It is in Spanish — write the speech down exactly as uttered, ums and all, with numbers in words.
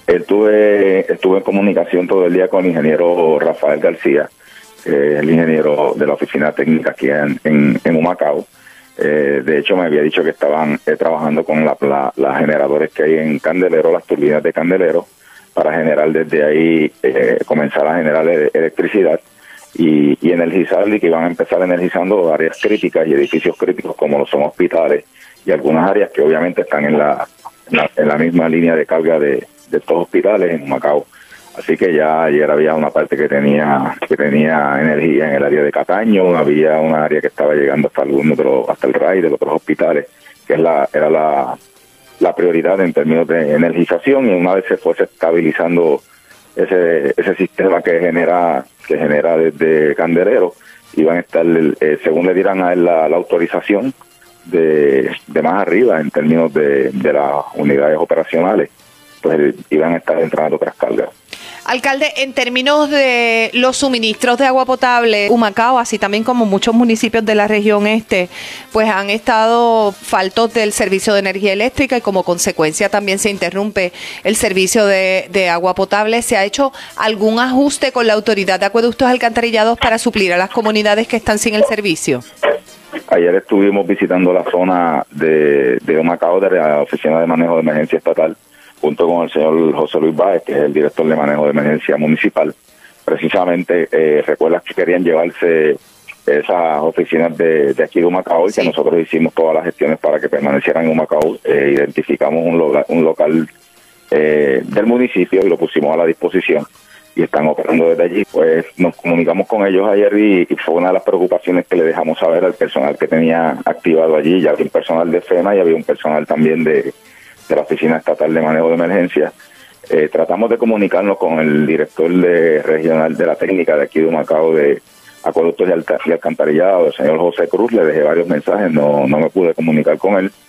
Estuve, estuve en comunicación todo el día con el ingeniero Rafael García, que es el ingeniero de la oficina técnica aquí en, en, en Humacao. Eh, de hecho, me había dicho que estaban eh, trabajando con la, la, las generadores que hay en Candelero, las turbinas de Candelero, para generar desde ahí, eh, comenzar a generar electricidad y, y energizar, y que iban a empezar energizando áreas críticas y edificios críticos como lo son hospitales y algunas áreas que obviamente están en la, en la, en la misma línea de carga de, de estos hospitales en Humacao. Así que ya ayer había una parte que tenía que tenía energía en el área de Cataño, había una área que estaba llegando hasta algunos de los, hasta el R A I de los otros hospitales, que es la era la, la prioridad en términos de energización, y una vez se fuese estabilizando ese ese sistema que genera que genera desde Candelero, iban a estar, eh, según le dieran a él la, la autorización de, de más arriba en términos de, de las unidades operacionales, pues iban a estar entrando otras cargas. Alcalde, en términos de los suministros de agua potable, Humacao, así también como muchos municipios de la región este, pues han estado faltos del servicio de energía eléctrica y como consecuencia también se interrumpe el servicio de, de agua potable. ¿Se ha hecho algún ajuste con la Autoridad de Acueductos Alcantarillados para suplir a las comunidades que están sin el servicio? Ayer estuvimos visitando la zona de, de Humacao, de la Oficina de Manejo de Emergencia Estatal, junto con el señor José Luis Báez, que es el director de manejo de emergencia municipal. Precisamente, eh, recuerdas que querían llevarse esas oficinas de, de aquí de Humacao, sí, y que nosotros hicimos todas las gestiones para que permanecieran en Humacao. Eh, identificamos un, lo, un local eh, del municipio y lo pusimos a la disposición y están operando desde allí. Pues nos comunicamos con ellos ayer y, y fue una de las preocupaciones que le dejamos saber al personal que tenía activado allí. Ya había un personal de FEMA y había un personal también de de la Oficina Estatal de Manejo de Emergencia. Eh, tratamos de comunicarnos con el director de regional de la técnica de aquí de Humacao de Acueductos y, Alta, y Alcantarillado, el señor José Cruz. Le dejé varios mensajes, no, no me pude comunicar con él.